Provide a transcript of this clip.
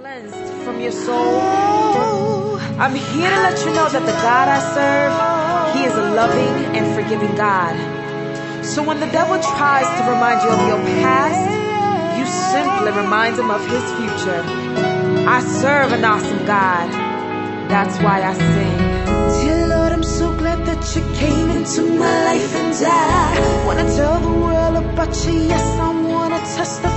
cleansed from your soul. I'm here to let you know that the God I serve, He is a loving and forgiving God. So when the devil tries to remind you of your past, you simply remind him of his future. I serve an awesome God. That's why I sing. Dear Lord, I'm so glad that you came into my life, and I wanna tell the world about you. Yes, I wanna testify.